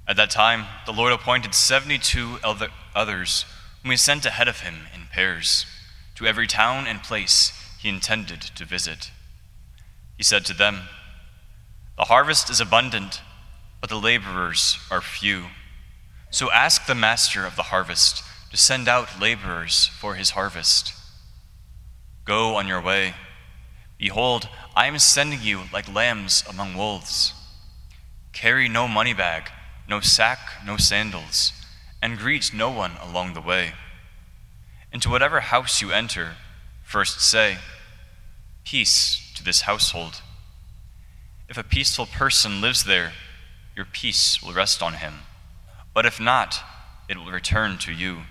At that time, the Lord appointed 72 others, whom he sent ahead of him in pairs, to every town and place he intended to visit. He said to them, "The harvest is abundant, but the laborers are few. So ask the master of the harvest to send out laborers for his harvest. Go on your way. Behold, I am sending you like lambs among wolves. Carry no money bag, no sack, no sandals, and greet no one along the way. Into whatever house you enter, first say, 'Peace to this household.' If a peaceful person lives there, your peace will rest on him. But if not, it will return to you.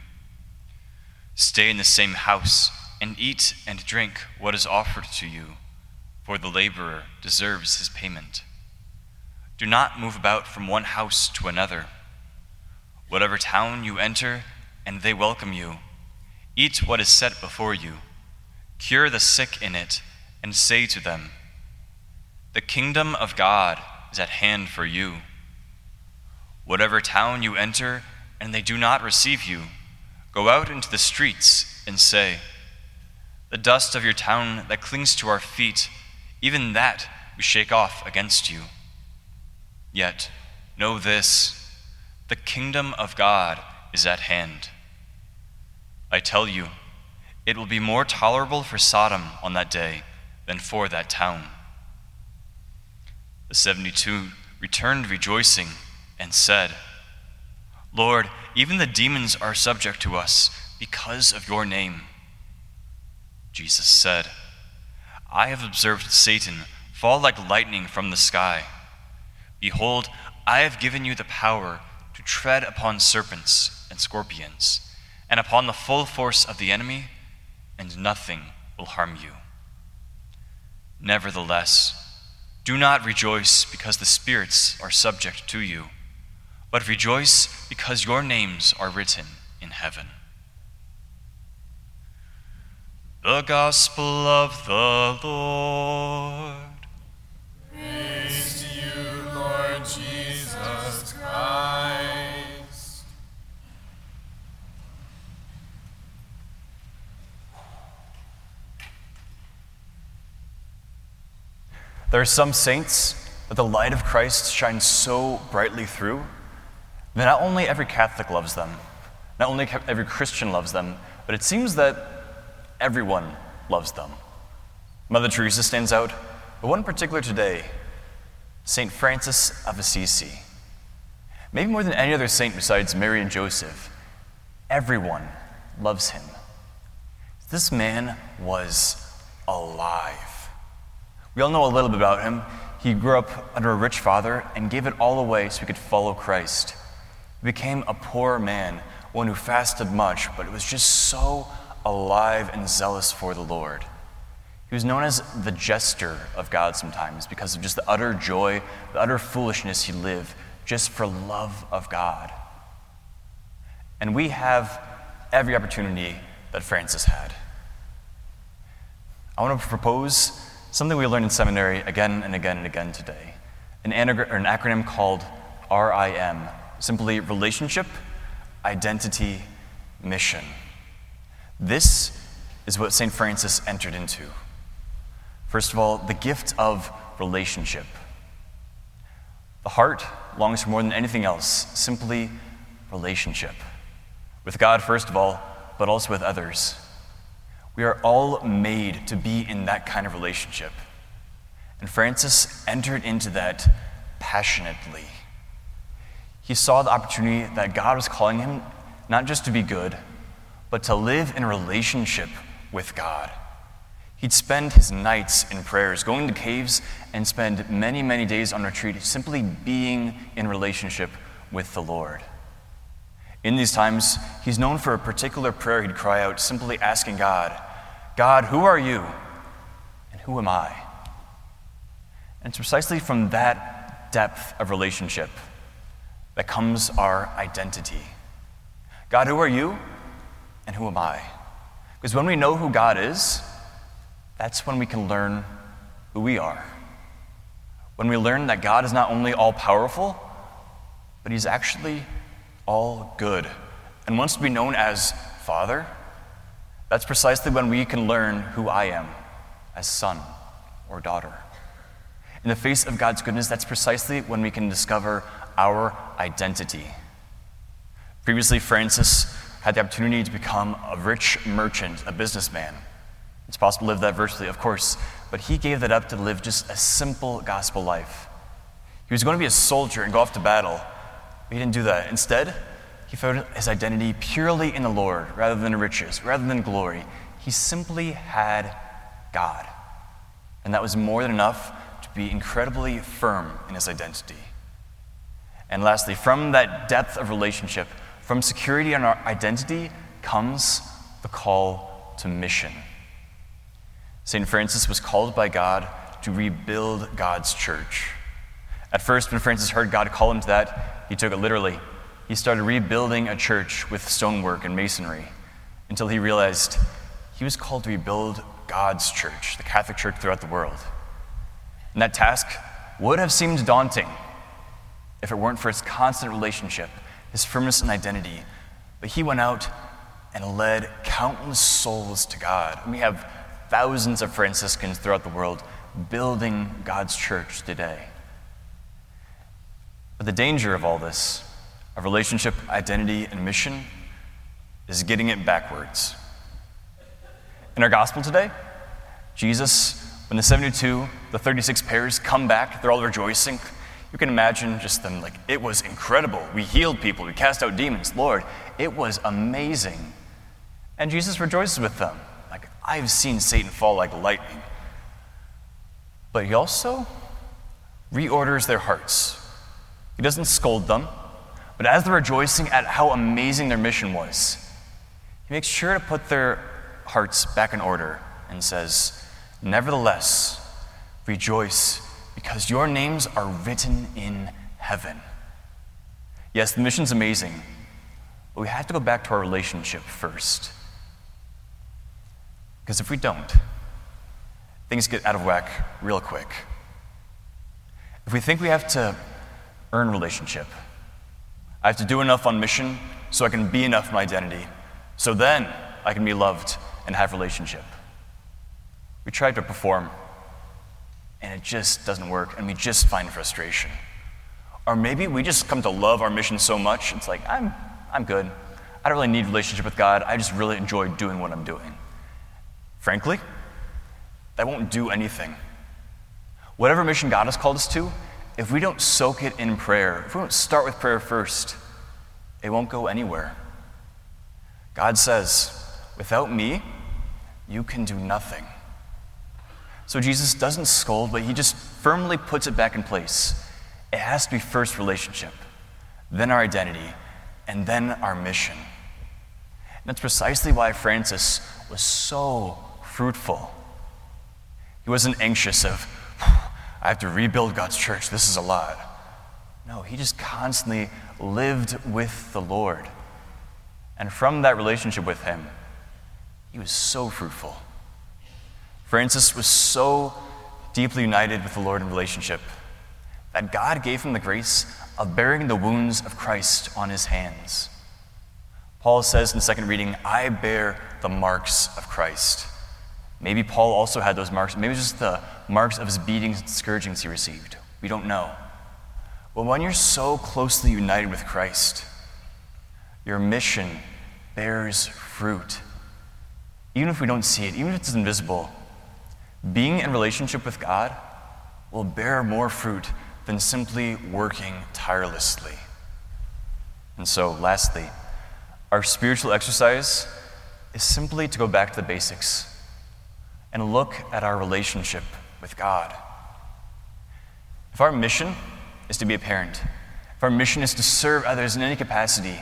Stay in the same house and eat and drink what is offered to you, for the laborer deserves his payment. Do not move about from one house to another. Whatever town you enter and they welcome you, eat what is set before you. Cure the sick in it and say to them, 'The kingdom of God is at hand for you.' Whatever town you enter and they do not receive you, go out into the streets and say, 'The dust of your town that clings to our feet, even that we shake off against you.' Yet know this, the kingdom of God is at hand. I tell you, it will be more tolerable for Sodom on that day than for that town." The 72 returned rejoicing and said, "Lord, even the demons are subject to us because of your name." Jesus said, "I have observed Satan fall like lightning from the sky. Behold, I have given you the power to tread upon serpents and scorpions, and upon the full force of the enemy, and nothing will harm you. Nevertheless, do not rejoice because the spirits are subject to you, but rejoice because your names are written in heaven." The Gospel of the Lord. Praise to you, Lord Jesus Christ. There are some saints that the light of Christ shines so brightly through that not only every Catholic loves them, not only every Christian loves them, but it seems that everyone loves them. Mother Teresa stands out, but one in particular today, St. Francis of Assisi. Maybe more than any other saint besides Mary and Joseph, everyone loves him. This man was alive. We all know a little bit about him. He grew up under a rich father and gave it all away so he could follow Christ. He became a poor man, one who fasted much, but was just so alive and zealous for the Lord. He was known as the jester of God sometimes because of just the utter joy, the utter foolishness he lived just for love of God. And we have every opportunity that Francis had. I want to propose something we learned in seminary again and again and again today, an acronym called RIM, simply relationship, identity, mission. This is what St. Francis entered into. First of all, the gift of relationship. The heart longs for more than anything else, simply relationship. With God, first of all, but also with others. We are all made to be in that kind of relationship. And Francis entered into that passionately. He saw the opportunity that God was calling him not just to be good, but to live in a relationship with God. He'd spend his nights in prayers, going to caves, and spend many, many days on retreat, simply being in relationship with the Lord. In these times, he's known for a particular prayer he'd cry out, simply asking God, "God, who are you? And who am I?" And it's precisely from that depth of relationship that comes our identity. God, who are you? And who am I? Because when we know who God is, that's when we can learn who we are. When we learn that God is not only all-powerful, but he's actually all good and wants to be known as Father. That's precisely when we can learn who I am as son or daughter. In the face of God's goodness, that's precisely when we can discover our identity. Previously, Francis had the opportunity to become a rich merchant, a businessman. It's possible to live that virtually, of course, but he gave that up to live just a simple gospel life. He was going to be a soldier and go off to battle, but he didn't do that. Instead, he found his identity purely in the Lord, rather than riches, rather than glory. He simply had God. And that was more than enough to be incredibly firm in his identity. And lastly, from that depth of relationship, from security in our identity, comes the call to mission. St. Francis was called by God to rebuild God's church. At first, when Francis heard God call him to that, he took it literally. He started rebuilding a church with stonework and masonry until he realized he was called to rebuild God's church, the Catholic Church throughout the world. And that task would have seemed daunting if it weren't for his constant relationship, his firmness in identity. But he went out and led countless souls to God. And we have thousands of Franciscans throughout the world building God's church today. But the danger of all this, of relationship, identity, and mission, is getting it backwards. In our gospel today, Jesus, when the 72, the 36 pairs come back, they're all rejoicing. You can imagine just them like, it was incredible. We healed people. We cast out demons. Lord, it was amazing. And Jesus rejoices with them. Like, I've seen Satan fall like lightning. But he also reorders their hearts. He doesn't scold them, but as they're rejoicing at how amazing their mission was, he makes sure to put their hearts back in order and says, nevertheless, rejoice, because your names are written in heaven. Yes, the mission's amazing, but we have to go back to our relationship first. Because if we don't, things get out of whack real quick. If we think we have to earn relationship, I have to do enough on mission so I can be enough in my identity, so then I can be loved and have relationship. We try to perform, and it just doesn't work, and we just find frustration. Or maybe we just come to love our mission so much, it's like, I'm good. I don't really need relationship with God. I just really enjoy doing what I'm doing. Frankly, that won't do anything. Whatever mission God has called us to, if we don't soak it in prayer, if we don't start with prayer first, it won't go anywhere. God says, without me, you can do nothing. So Jesus doesn't scold, but he just firmly puts it back in place. It has to be first relationship, then our identity, and then our mission. And that's precisely why Francis was so fruitful. He wasn't anxious of, I have to rebuild God's church, this is a lot. No, he just constantly lived with the Lord. And from that relationship with him, he was so fruitful. Francis was so deeply united with the Lord in relationship that God gave him the grace of bearing the wounds of Christ on his hands. Paul says in the second reading, I bear the marks of Christ. Maybe Paul also had those marks. Maybe it was just the marks of his beatings and scourgings he received. We don't know. But when you're so closely united with Christ, your mission bears fruit. Even if we don't see it, even if it's invisible, being in relationship with God will bear more fruit than simply working tirelessly. And so, lastly, our spiritual exercise is simply to go back to the basics and look at our relationship with God. If our mission is to be a parent, if our mission is to serve others in any capacity,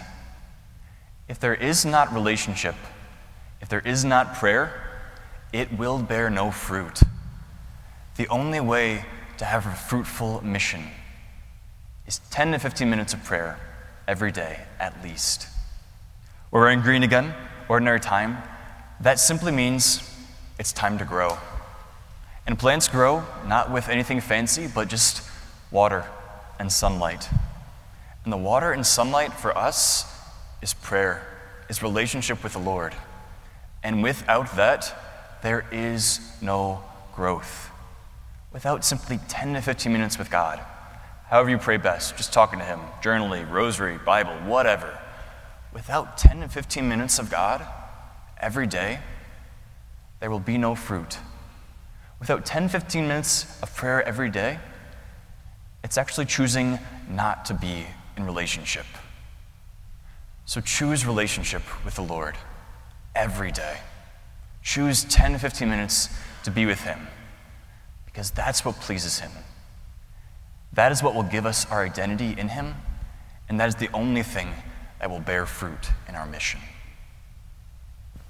if there is not relationship, if there is not prayer, it will bear no fruit. The only way to have a fruitful mission is 10 to 15 minutes of prayer every day, at least. We're wearing green again, ordinary time. That simply means it's time to grow. And plants grow not with anything fancy, but just water and sunlight. And the water and sunlight for us is prayer, is relationship with the Lord. And without that, there is no growth. Without simply 10 to 15 minutes with God, however you pray best, just talking to Him, journaling, rosary, Bible, whatever. Without 10 to 15 minutes of God every day, there will be no fruit. Without 10, 15 minutes of prayer every day, it's actually choosing not to be in relationship. So choose relationship with the Lord every day. Choose 10 to 15 minutes to be with Him, because that's what pleases Him. That is what will give us our identity in Him, and that is the only thing that will bear fruit in our mission.